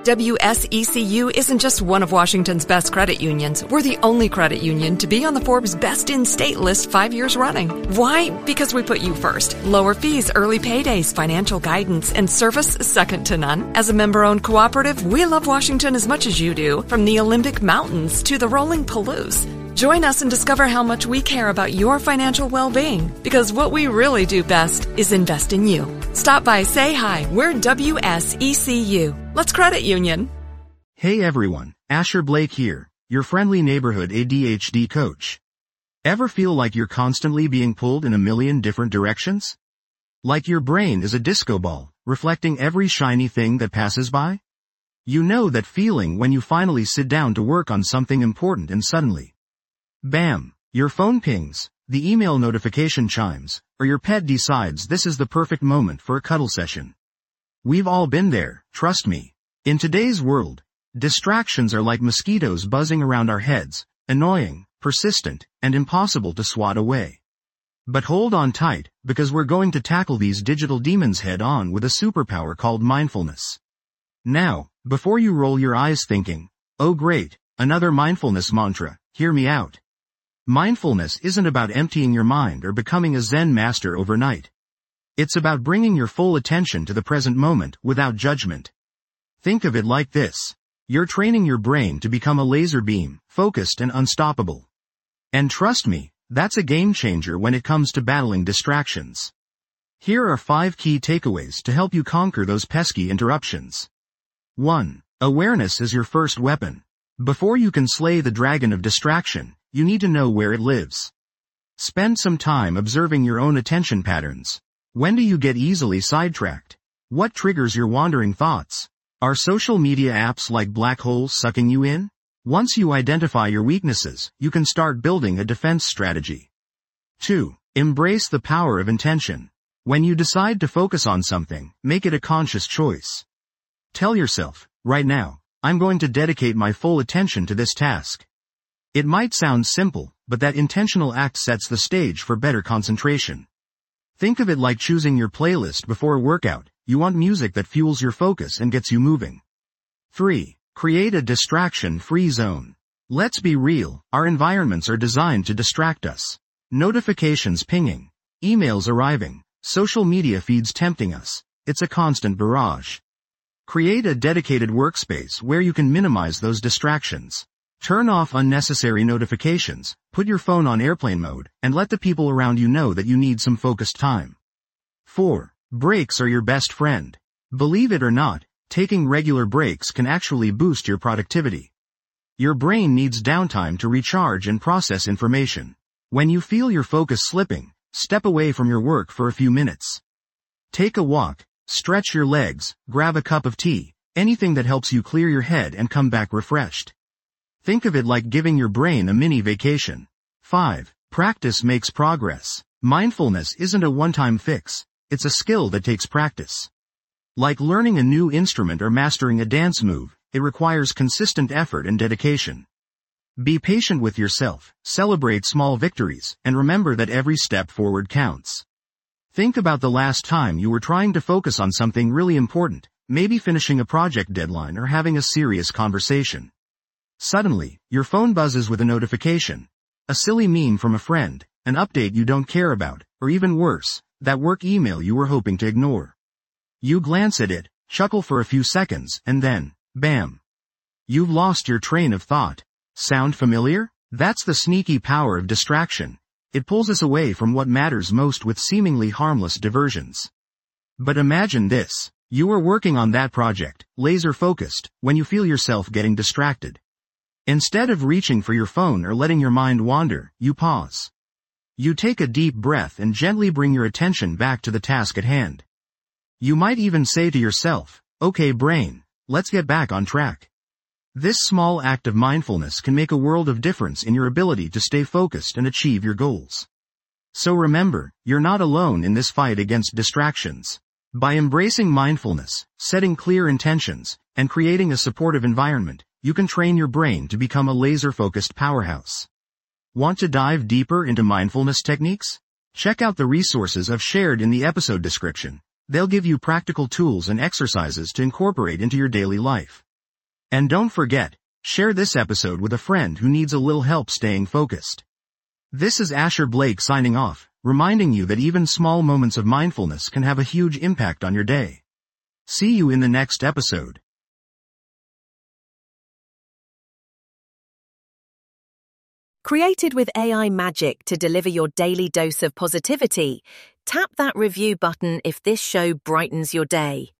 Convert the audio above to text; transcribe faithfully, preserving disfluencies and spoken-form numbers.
W S E C U isn't just one of Washington's best credit unions. We're the only credit union to be on the Forbes Best in State list five years running. Why? Because we put you first. Lower fees, early paydays, financial guidance, and service second to none. As a member-owned cooperative, we love Washington as much as you do, from the Olympic Mountains to the rolling Palouse. Join us and discover how much we care about your financial well-being, because what we really do best is invest in you. Stop by, say hi. We're W S E C U. Let's credit union. Hey everyone, Asher Blake here, your friendly neighborhood A D H D coach. Ever feel like you're constantly being pulled in a million different directions? Like your brain is a disco ball, reflecting every shiny thing that passes by? You know that feeling when you finally sit down to work on something important and suddenly, bam, your phone pings, the email notification chimes, or your pet decides this is the perfect moment for a cuddle session. We've all been there, trust me. In today's world, distractions are like mosquitoes buzzing around our heads, annoying, persistent, and impossible to swat away. But hold on tight, because we're going to tackle these digital demons head on with a superpower called mindfulness. Now, before you roll your eyes thinking, oh great, another mindfulness mantra, hear me out. Mindfulness isn't about emptying your mind or becoming a Zen master overnight. It's about bringing your full attention to the present moment without judgment. Think of it like this. You're training your brain to become a laser beam, focused and unstoppable. And trust me, that's a game changer when it comes to battling distractions. Here are five key takeaways to help you conquer those pesky interruptions. one. Awareness is your first weapon. Before you can slay the dragon of distraction, you need to know where it lives. Spend some time observing your own attention patterns. When do you get easily sidetracked? What triggers your wandering thoughts? Are social media apps like black holes sucking you in? Once you identify your weaknesses, you can start building a defense strategy. two. Embrace the power of intention. When you decide to focus on something, make it a conscious choice. Tell yourself, right now, I'm going to dedicate my full attention to this task. It might sound simple, but that intentional act sets the stage for better concentration. Think of it like choosing your playlist before a workout. You want music that fuels your focus and gets you moving. three. Create a distraction-free zone. Let's be real, our environments are designed to distract us. Notifications pinging, emails arriving, social media feeds tempting us. It's a constant barrage. Create a dedicated workspace where you can minimize those distractions. Turn off unnecessary notifications, put your phone on airplane mode, and let the people around you know that you need some focused time. four. Breaks are your best friend. Believe it or not, taking regular breaks can actually boost your productivity. Your brain needs downtime to recharge and process information. When you feel your focus slipping, step away from your work for a few minutes. Take a walk, stretch your legs, grab a cup of tea, anything that helps you clear your head and come back refreshed. Think of it like giving your brain a mini vacation. five. Practice makes progress. Mindfulness isn't a one-time fix. It's a skill that takes practice. Like learning a new instrument or mastering a dance move, it requires consistent effort and dedication. Be patient with yourself, celebrate small victories, and remember that every step forward counts. Think about the last time you were trying to focus on something really important, maybe finishing a project deadline or having a serious conversation. Suddenly, your phone buzzes with a notification, a silly meme from a friend, an update you don't care about, or even worse, that work email you were hoping to ignore. You glance at it, chuckle for a few seconds, and then, bam. You've lost your train of thought. Sound familiar? That's the sneaky power of distraction. It pulls us away from what matters most with seemingly harmless diversions. But imagine this. You are working on that project, laser-focused, when you feel yourself getting distracted. Instead of reaching for your phone or letting your mind wander, you pause. You take a deep breath and gently bring your attention back to the task at hand. You might even say to yourself, okay brain, let's get back on track. This small act of mindfulness can make a world of difference in your ability to stay focused and achieve your goals. So remember, you're not alone in this fight against distractions. By embracing mindfulness, setting clear intentions, and creating a supportive environment, you can train your brain to become a laser-focused powerhouse. Want to dive deeper into mindfulness techniques? Check out the resources I've shared in the episode description. They'll give you practical tools and exercises to incorporate into your daily life. And don't forget, share this episode with a friend who needs a little help staying focused. This is Asher Blake signing off, reminding you that even small moments of mindfulness can have a huge impact on your day. See you in the next episode. Created with A I magic to deliver your daily dose of positivity, tap that review button if this show brightens your day.